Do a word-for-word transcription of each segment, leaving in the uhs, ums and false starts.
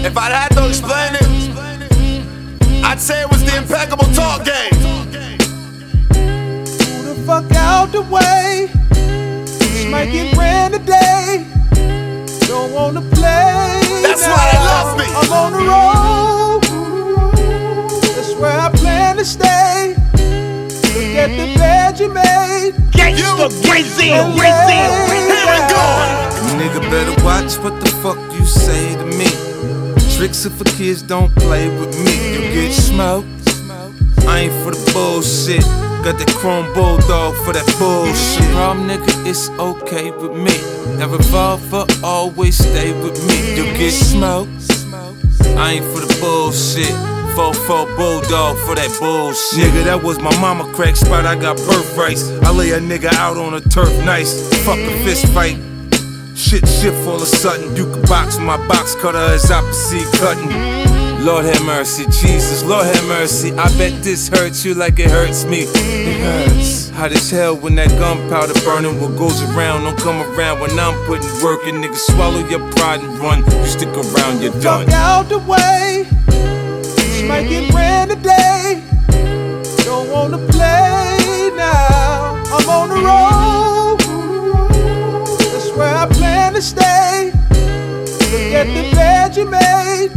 If I'd had to explain it, I'd say it was the impeccable talk game. Who the fuck out the way? This might get ran today. Don't wanna play. That's now. why they love me. I'm on the road. That's where I plan to stay. Look at the bed you made. Gangsta Brazil, Brazil. Here we go. Nigga better watch what the fuck you say to me. Tricks if for kids don't play with me. You get smoked. I ain't for the bullshit. Got that chrome bulldog for that bullshit. Problem, nigga, it's okay with me. That revolver always stay with me. You get smoked. I ain't for the bullshit. four four bulldog for that bullshit. Nigga, that was my mama crack spot. I got birthrights. I lay a nigga out on a turf nice. Fuck a fist fight. Shit shift all of a sudden. You can box with my box cutter as opposite cutting. Lord have mercy, Jesus, Lord have mercy. I bet this hurts you like it hurts me. It hurts. Hot as hell when that gunpowder burning. What goes around don't come around when I'm putting work in. Nigga, swallow your pride and run. You stick around, you're done. Fuck out the way. This might get ran today. Don't wanna play now. I'm on the road. That's where I plan to stay. Look at the bed you made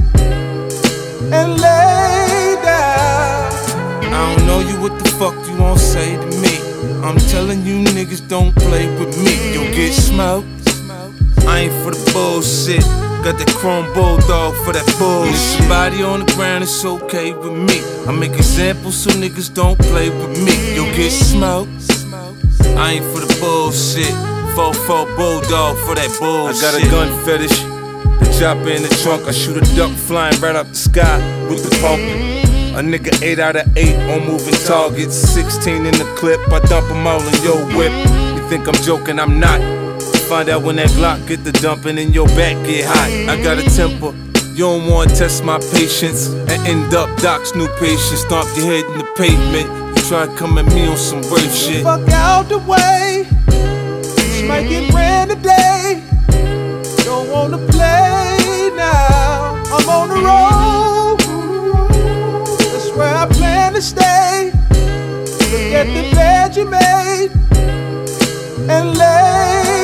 and lay down. I don't know you, what the fuck you won't say to me. I'm telling you niggas don't play with me. You'll get smoked. I ain't for the bullshit. Got that chrome bulldog for that bullshit. Body on the ground, it's okay with me. I make examples so niggas don't play with me. You'll get smoked. I ain't for the bullshit. four four bulldog for that bullshit. I got a gun fetish. The chopper in the trunk, I shoot a duck flying right up the sky with the pump. A nigga eight out of eight on moving targets. sixteen in the clip, I dump them all in your whip. You think I'm joking, I'm not. Find out when that Glock get the dumping and your back get hot. I got a temper, you don't wanna test my patience and end up Doc's new patient. Stomp your head in the pavement. You try to come at me on some brave shit. Fuck out the way. This might get ran today. Don't wanna play now. I'm on the road. That's where I plan to stay. Look at the bed you made and lay